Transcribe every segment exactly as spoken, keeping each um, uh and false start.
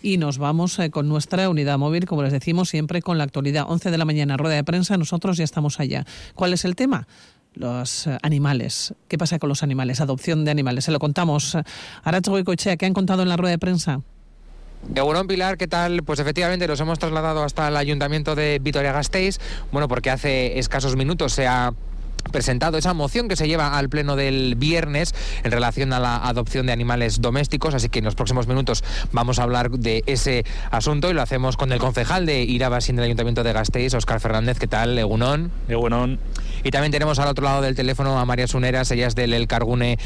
y nos vamos eh, con nuestra unidad móvil, como les decimos, siempre con la actualidad. once de la mañana, rueda de prensa, nosotros ya estamos allá. ¿Cuál es el tema? Los animales. ¿Qué pasa con los animales? Adopción de animales. Se lo contamos. Arantxa Goikoetxea, ¿qué han contado en la rueda de prensa? Egunon, Pilar, ¿qué tal? Pues efectivamente los hemos trasladado hasta el Ayuntamiento de Vitoria-Gasteiz, bueno, porque hace escasos minutos se ha presentado esa moción que se lleva al pleno del viernes en relación a la adopción de animales domésticos, así que en los próximos minutos vamos a hablar de ese asunto y lo hacemos con el concejal de Irabazin del Ayuntamiento de Gasteiz, Óscar Fernández. ¿Qué tal? Egunon. Egunon. Y también tenemos al otro lado del teléfono a María Suneras, ella es del Elkargune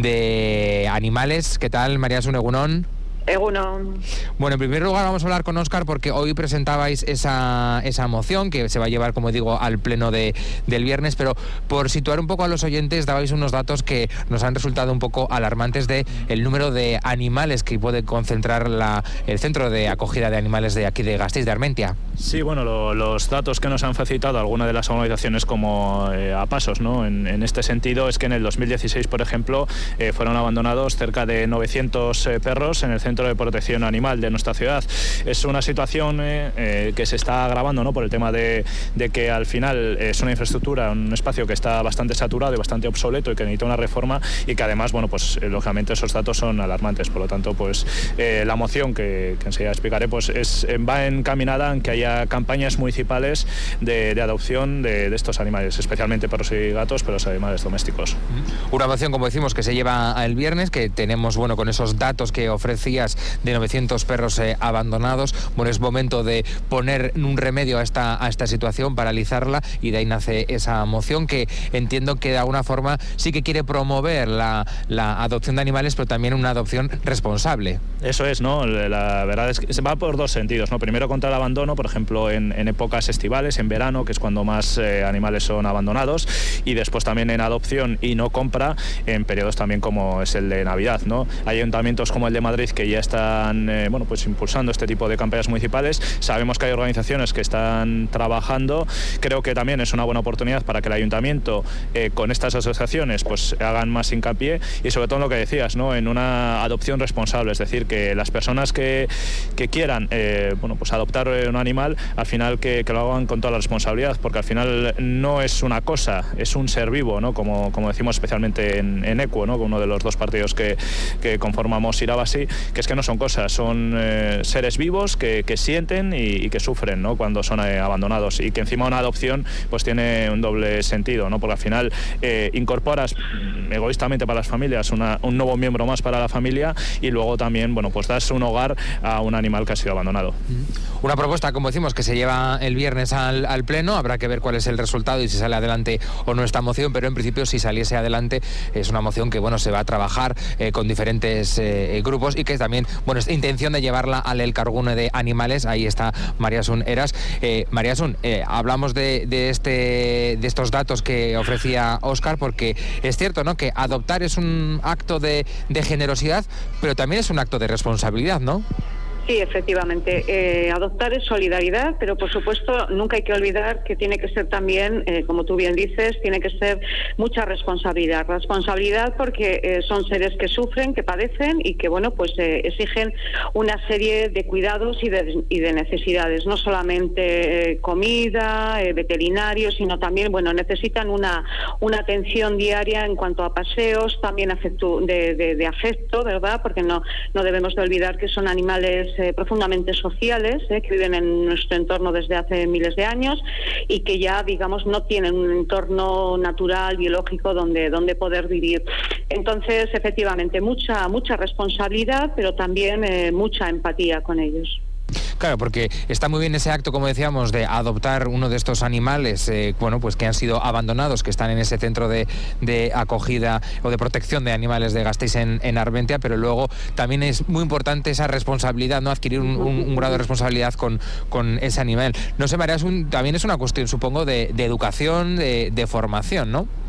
de Animales. ¿Qué tal, María Sun? Egunon. Egunon. Bueno, en primer lugar vamos a hablar con Óscar porque hoy presentabais esa, esa moción que se va a llevar, como digo, al pleno de, del viernes, pero por situar un poco a los oyentes dabais unos datos que nos han resultado un poco alarmantes de el número de animales que puede concentrar la, el centro de acogida de animales de aquí de Gasteiz, de Armentia. Sí, bueno, lo, los datos que nos han facilitado algunas de las organizaciones como eh, a pasos, ¿no? En, en este sentido es que en el dos mil dieciséis, por ejemplo, eh, fueron abandonados cerca de novecientos eh, perros en el centro de protección animal de nuestra ciudad. Es una situación eh, eh, que se está agravando, ¿no? Por el tema de, de que al final es una infraestructura, un espacio que está bastante saturado y bastante obsoleto y que necesita una reforma y que además, bueno, pues eh, lógicamente esos datos son alarmantes. Por lo tanto, pues eh, la moción que, que enseguida explicaré, pues es, va encaminada en que haya campañas municipales de, de adopción de, de estos animales, especialmente perros y gatos, pero los animales domésticos. Una moción, como decimos, que se lleva el viernes, que tenemos, bueno, con esos datos que ofrecías de novecientos perros eh, abandonados. Bueno, es momento de poner un remedio a esta, a esta situación, paralizarla, y de ahí nace esa moción que entiendo que de alguna forma sí que quiere promover la, la adopción de animales, pero también una adopción responsable. Eso es, ¿no? La verdad es que se va por dos sentidos, ¿no? Primero contra el abandono, por ejemplo, en, en épocas estivales, en verano, que es cuando más eh, animales son abandonados, y después también en adopción y no compra en periodos también como es el de Navidad, ¿no? Hay ayuntamientos como el de Madrid que ya están eh, bueno, pues impulsando este tipo de campañas municipales. Sabemos que hay organizaciones que están trabajando. Creo que también es una buena oportunidad para que el ayuntamiento eh, con estas asociaciones pues hagan más hincapié y sobre todo en lo que decías, ¿no? En una adopción responsable, es decir, que las personas que, que quieran eh, bueno, pues adoptar un animal, al final que, que lo hagan con toda la responsabilidad, porque al final no es una cosa, es un ser vivo, ¿no? Como, como decimos especialmente en, en Equo, ¿no? Uno de los dos partidos que, que conformamos Irabazin, que es que no son cosas, son eh, seres vivos que, que sienten y, y que sufren, ¿no? Cuando son eh, abandonados, y que encima una adopción pues tiene un doble sentido, ¿no? Porque al final eh, incorporas egoístamente para las familias una, un nuevo miembro más para la familia, y luego también, bueno, pues das un hogar a un animal que ha sido abandonado. Una propuesta, como decimos, que se lleva el viernes al, al pleno. Habrá que ver cuál es el resultado y si sale adelante o no esta moción, pero en principio si saliese adelante es una moción que, bueno, se va a trabajar eh, con diferentes eh, grupos y que también, bueno, es intención de llevarla al Elkargune de Animales. Ahí está María Sun Eras. Eh, María Sun, eh, hablamos de, de, este, de estos datos que ofrecía Óscar, porque es cierto, ¿no?, que adoptar es un acto de, de generosidad, pero también es un acto de responsabilidad, ¿no? Sí, efectivamente. Eh, adoptar es solidaridad, pero por supuesto nunca hay que olvidar que tiene que ser también, eh, como tú bien dices, tiene que ser mucha responsabilidad. Responsabilidad porque eh, son seres que sufren, que padecen y que, bueno, pues eh, exigen una serie de cuidados y de, y de necesidades. No solamente eh, comida, eh, veterinario, sino también, bueno, necesitan una, una atención diaria en cuanto a paseos, también afecto, de, de, de afecto, ¿verdad? Porque no, no debemos de olvidar que son animales Eh, profundamente sociales, eh, que viven en nuestro entorno desde hace miles de años y que ya, digamos, no tienen un entorno natural, biológico donde, donde poder vivir. Entonces, efectivamente, mucha, mucha responsabilidad, pero también eh, mucha empatía con ellos. Claro, porque está muy bien ese acto, como decíamos, de adoptar uno de estos animales, eh, bueno, pues que han sido abandonados, que están en ese centro de, de acogida o de protección de animales de Gasteiz en, en Armentia, pero luego también es muy importante esa responsabilidad, ¿no? Adquirir un, un, un grado de responsabilidad con, con ese animal. No sé, María, es un, también es una cuestión, supongo, de, de educación, de, de formación, ¿no?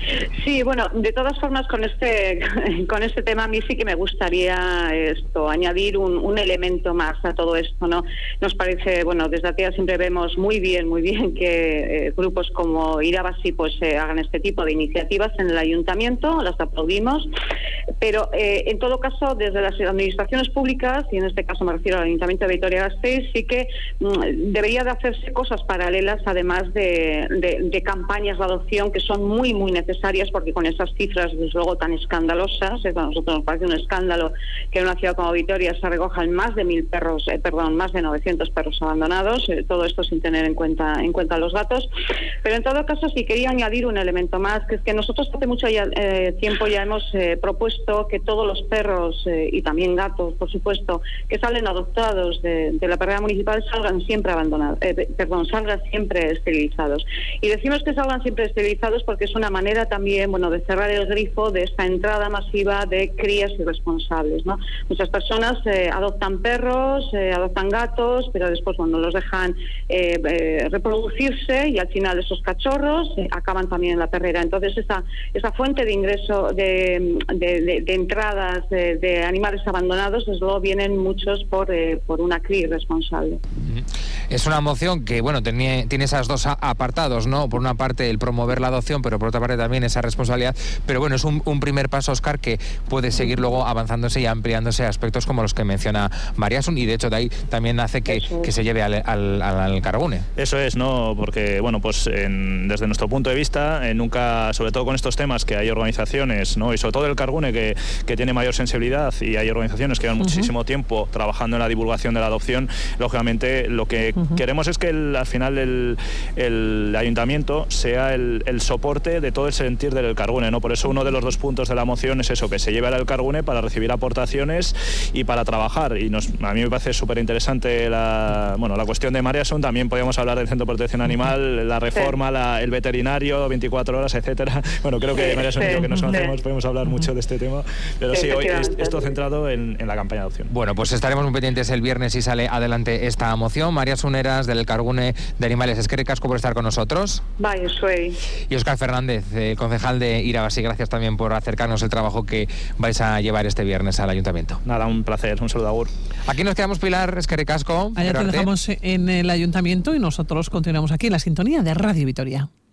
Sí, bueno, de todas formas con este con este tema a mí sí que me gustaría esto añadir un, un elemento más a todo esto, ¿no? Nos parece, bueno, desde ATEA siempre vemos muy bien, muy bien que eh, grupos como Irabasí pues eh, hagan este tipo de iniciativas en el ayuntamiento, las aplaudimos, pero eh, en todo caso desde las administraciones públicas, y en este caso me refiero al Ayuntamiento de Vitoria-Gasteiz, sí que mm, debería de hacerse cosas paralelas además de, de, de campañas de adopción que son muy, muy necesarias, porque con esas cifras, desde luego, tan escandalosas, eh, a nosotros nos parece un escándalo que en una ciudad como Vitoria se recojan más de mil perros, eh, perdón, más de novecientos perros abandonados, eh, todo esto sin tener en cuenta en cuenta los datos. Pero en todo caso sí quería añadir un elemento más, que es que nosotros hace mucho ya, eh, tiempo ya hemos eh, propuesto que todos los perros eh, y también gatos, por supuesto, que salen adoptados de, de la perrera municipal salgan siempre abandonados, eh, perdón, salgan siempre esterilizados. Y decimos que salgan siempre esterilizados porque es una manera también, bueno, de cerrar el grifo de esta entrada masiva de crías irresponsables, ¿no? Muchas personas eh, adoptan perros, eh, adoptan gatos, pero después, bueno, los dejan eh, eh, reproducirse y al final esos cachorros eh, acaban también en la perrera. Entonces esa esa fuente de ingreso de, de, de, de entradas de, de animales abandonados, desde luego vienen muchos por, eh, por una cría irresponsable. Es una moción que, bueno, tiene, tiene esas dos apartados, ¿no? Por una parte el promover la adopción, pero por otra parte también esa responsabilidad. Pero bueno, es un, un primer paso, Óscar, que puede seguir luego avanzándose y ampliándose a aspectos como los que menciona María Asun, y de hecho de ahí también hace que, que se lleve al, al, al Cargune. Eso es, ¿no? Porque, bueno, pues en, desde nuestro punto de vista, eh, nunca, sobre todo con estos temas que hay organizaciones, ¿no? Y sobre todo el Cargune que, que tiene mayor sensibilidad, y hay organizaciones que llevan uh-huh. muchísimo tiempo trabajando en la divulgación de la adopción. Lógicamente lo que uh-huh. queremos es que el, al final el, el ayuntamiento sea el, el soporte de todo el sentir del Cargune, ¿no? Por eso uno de los dos puntos de la moción es eso, que se lleve al Cargune para recibir aportaciones y para trabajar. Y nos, a mí me parece súper interesante la, bueno, la cuestión de María Asun. También podríamos hablar del Centro de Protección Animal, la reforma, la, el veterinario, veinticuatro horas, etcétera. Bueno, creo que María Asun y yo, que nos conocemos, podemos hablar mucho de este tema. Pero sí, hoy es, esto centrado en, en la campaña de adopción. Bueno, pues estaremos muy pendientes el viernes si sale adelante esta moción. María Asun Eras, del Cargune de Animales, eskerrik asko por estar con nosotros. Vaya, soy. Y Óscar Fernández, eh, concejal de Irabasí, gracias también por acercarnos el trabajo que vais a llevar este viernes al ayuntamiento. Nada, un placer, un saludo, agur. Aquí nos quedamos, Pilar, eskerrik asko. Allá te dejamos en el ayuntamiento y nosotros continuamos aquí en la sintonía de Radio Vitoria.